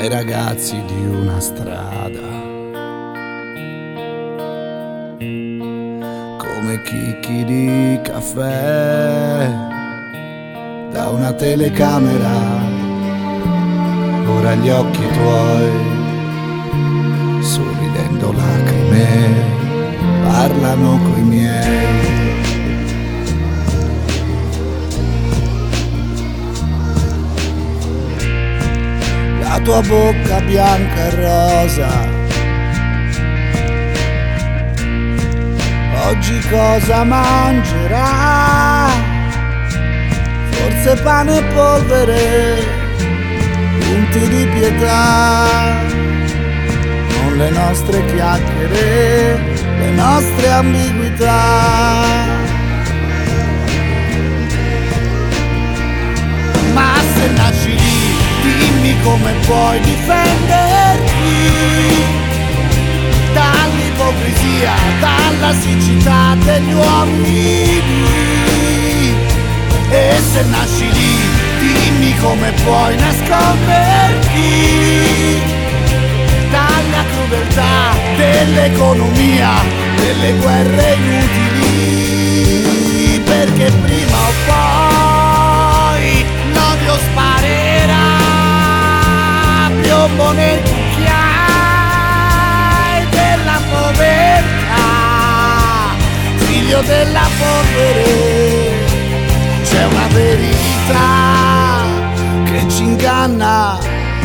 ai ragazzi di una strada, come chicchi di caffè da una telecamera. Ora gli occhi tuoi, sorridendo lacrime, parlano coi miei. La tua bocca bianca e rosa, oggi cosa mangerà? Forse pane e polvere, punti di pietà, non le nostre chiacchiere, le nostre ambiguità. Ma se nasci lì, dimmi come puoi difenderti dall'ipocrisia, dalla siccità degli uomini. E se nasci lì, dimmi come puoi nasconderti dalla crudeltà dell'economia, delle guerre inutili. Perché prima o poi l'odio sparerà, piombo nel cucchiaio della povertà, figlio della polvere. C'è una verità che ci inganna,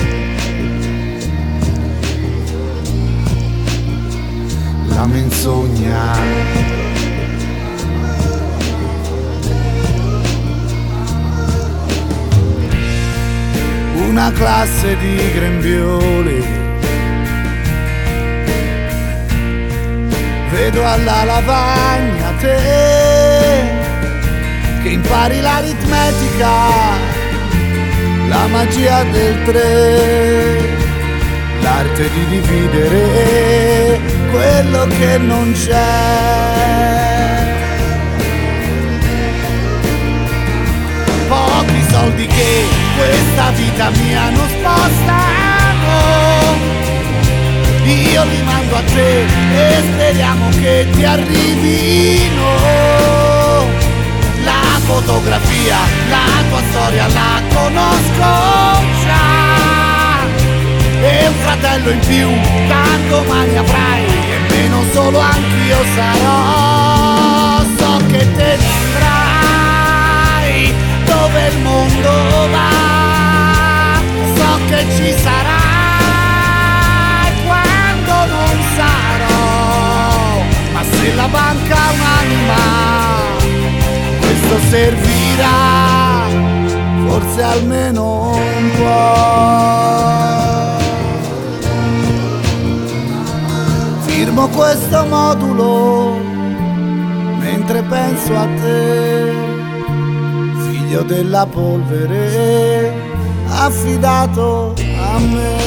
la menzogna. Una classe di grembiuli, vedo alla lavagna te che impari l'aritmetica, la magia del tre, l'arte di dividere quello che non c'è. Pochi soldi che questa vita mia non spostano, io li mando a te e speriamo che ti arrivino. La fotografia, la tua storia la conosco già, e un fratello in più, tanto domani avrai, e meno solo anch'io sarò. So che te ne andrai dove il mondo va, so che ci sarai quando non sarò, ma se la banca ha un'anima, questo servirà, forse almeno un po'. Firmo questo modulo mentre penso a te, figlio della polvere, affidato a me.